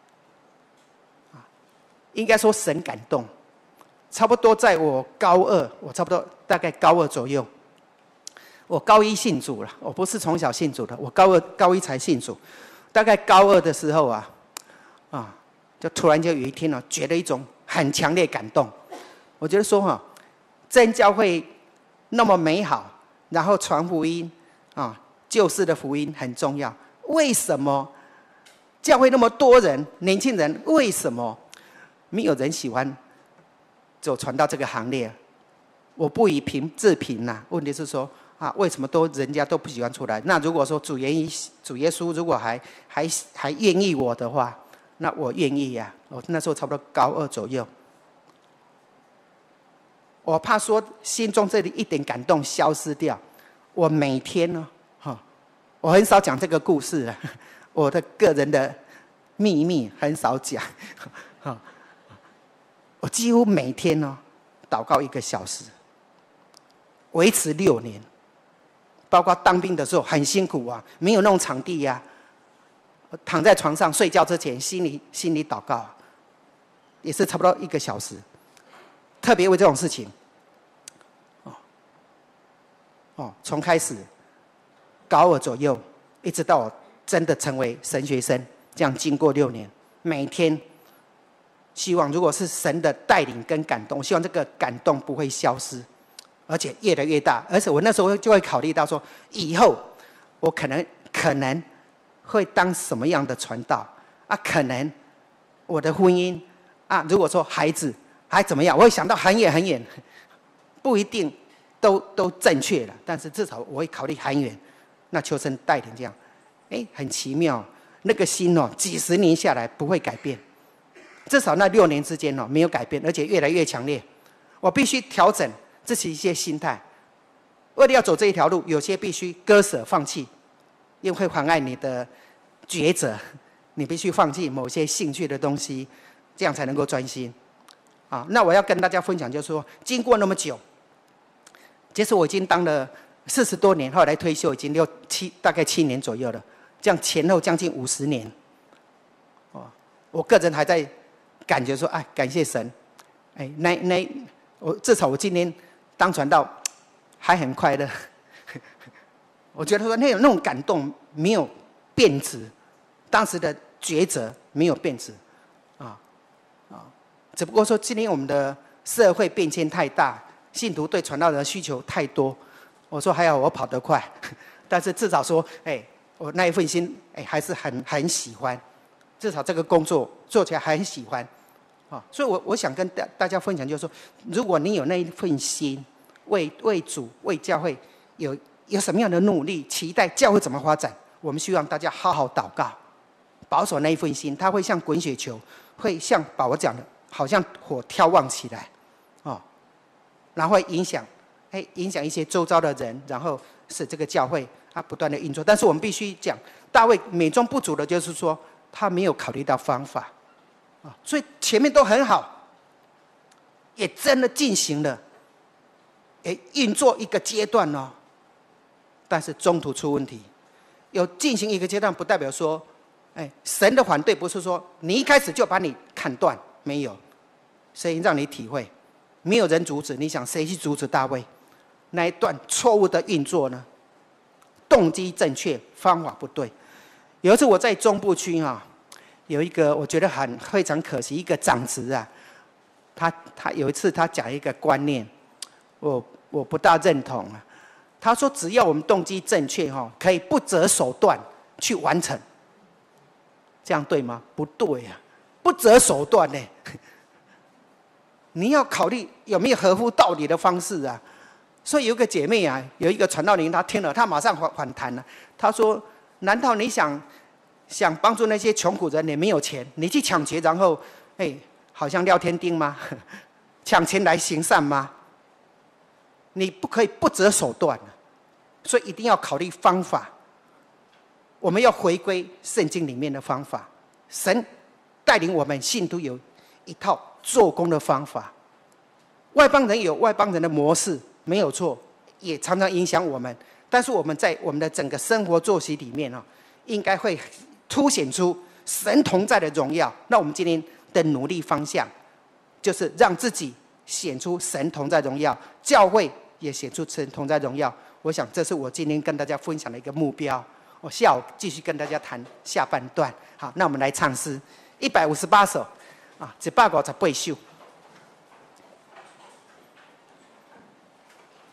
应该说神感动，差不多在我高二，我差不多大概高二左右，我高一信主了，我不是从小信主的，我高二高一才信主，大概高二的时候啊，啊，就突然就有一天呢、啊，觉得一种很强烈感动，我觉得说哈、啊，真教会那么美好，然后传福音啊，救世的福音很重要，为什么教会那么多人，年轻人为什么？没有人喜欢走传道这个行列，我不以评自评呐。问题是说啊，为什么都人家都不喜欢出来？那如果说主耶稣主耶稣如果还还还愿意我的话，那我愿意呀、啊。我那时候差不多高二左右，我怕说心中这里一点感动消失掉， 我每天呢、哦，我很少讲这个故事了，我的个人的秘密很少讲。哦、我几乎每天呢、哦、祷告一个小时，维持六年。包括当兵的时候很辛苦啊，没有那种场地呀、啊，躺在床上睡觉之前，心里心里祷告、啊，也是差不多一个小时。特别为这种事情，哦，哦，从开始高二左右，一直到我真的成为神学生，这样经过六年，每天希望如果是神的带领跟感动，希望这个感动不会消失。而且越来越大，而且我那时候就会考虑到说，以后我可能可能会当什么样的传道啊？可能我的婚姻啊，如果说孩子还怎么样，我会想到很远很远，不一定都都正确了，但是至少我会考虑很远。那求神带领这样，哎，很奇妙，那个心哦，几十年下来不会改变，至少那六年之间哦没有改变，而且越来越强烈。我必须调整。这是一些心态，为了要走这一条路，有些必须割舍放弃，因为会妨碍你的抉择。你必须放弃某些兴趣的东西，这样才能够专心。啊，那我要跟大家分享，就是说，经过那么久，其实我已经当了四十多年，后来退休已经六七大概七年左右了，这样前后将近五十年。哦，我个人还在感觉说，哎，感谢神，哎，那那我至少我今天。当传道还很快乐，我觉得说那种那种感动没有变质，当时的抉择没有变质，啊啊，只不过说今天我们的社会变迁太大，信徒对传道人的需求太多，我说还好我跑得快，但是至少说，哎，我那一份心，哎，还是很很喜欢，至少这个工作做起来还很喜欢。啊，所以我我想跟大大家分享，就是说，如果你有那一份心，为为主为教会有有什么样的努力，期待教会怎么发展，我们希望大家好好祷告，保守那一份心，它会像滚雪球，会像保罗讲的，好像火挑旺起来，哦，然后会影响，哎，影响一些周遭的人，然后使这个教会它不断的运作。但是我们必须讲，大卫美中不足的就是说，他没有考虑到方法。所以前面都很好，也真的进行了，也运作一个阶段哦。但是中途出问题，有进行一个阶段，不代表说，哎，神的反对不是说你一开始就把你砍断，没有，谁让你体会？没有人阻止，你想谁去阻止大卫那一段错误的运作呢？动机正确，方法不对。有一次我在中部区啊。有一个我觉得很非常可惜，一个长子啊，他他有一次他讲一个观念，我我不大认同啊。他说只要我们动机正确哈，可以不择手段去完成，这样对吗？不对啊，不择手段呢，你要考虑有没有合乎道理的方式啊。所以有个姐妹啊，有一个传道人，她听了，她马上反反弹了，她说：难道你想？想帮助那些穷苦人，你没有钱，你去抢劫，然后，哎，好像廖天丁吗？抢钱来行善吗？你不可以不择手段，所以一定要考虑方法。我们要回归圣经里面的方法，神带领我们信徒有一套做工的方法。外邦人有外邦人的模式，没有错，也常常影响我们。但是我们在我们的整个生活作息里面哦，应该会凸显出神同在的荣耀。那我们今天的努力方向，就是让自己显出神同在荣耀，教会也显出神同在荣耀。我想这是我今天跟大家分享的一个目标。我下午继续跟大家谈下半段。好，那我们来唱诗一百五十八首啊，一百五十八首。